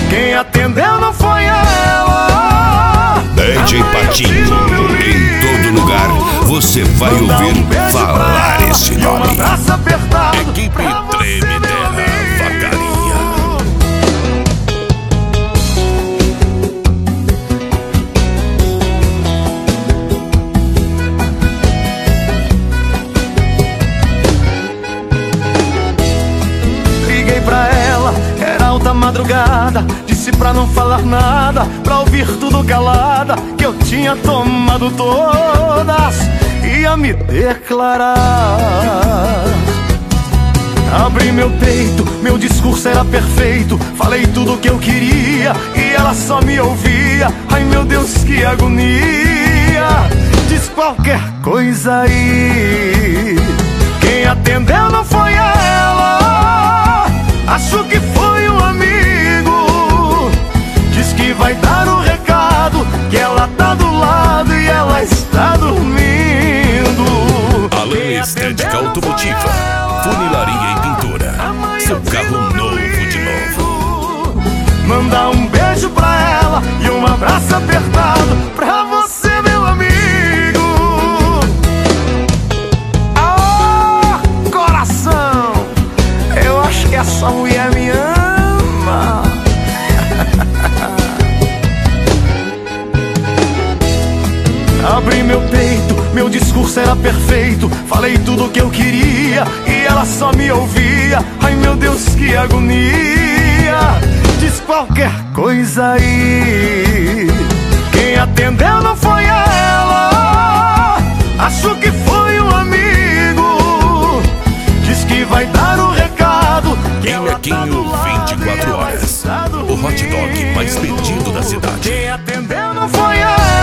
Quem atendeu não foi ela. DJ Patinho, em todo lugar você vai ouvir falar esse nome. Um abraço apertado. Equipe Treme Terra Vacaria. Liguei pra ela, era alta madrugada. Disse pra não falar nada, pra ouvir tudo calada, que eu tinha tomado todas, ia me declarar. Abri meu peito, meu discurso era perfeito. Falei tudo o que eu queria e ela só me ouvia. Ai meu Deus, que agonia. Diz qualquer coisa aí. Quem atendeu não foi ela. Acho que foi um amigo. Diz que vai dar um recado, que ela tá do lado e ela está dormindo. Alan Estética Automotiva, funilaria e pintura. Seu carro novo de novo. Mandar um beijo pra ela e um abraço apertado pra você, meu amigo. Ah, coração, eu acho que essa mulher me ama. Abri meu peito, meu discurso era perfeito. Falei tudo o que eu queria e ela só me ouvia. Ai meu Deus, que agonia. Diz qualquer coisa aí. Quem atendeu não foi ela. Acho que foi um amigo. Diz que vai dar um recado, que ela tá do lado 24 e ela horas. está O hot dog mais pedido da cidade. Quem atendeu não foi ela.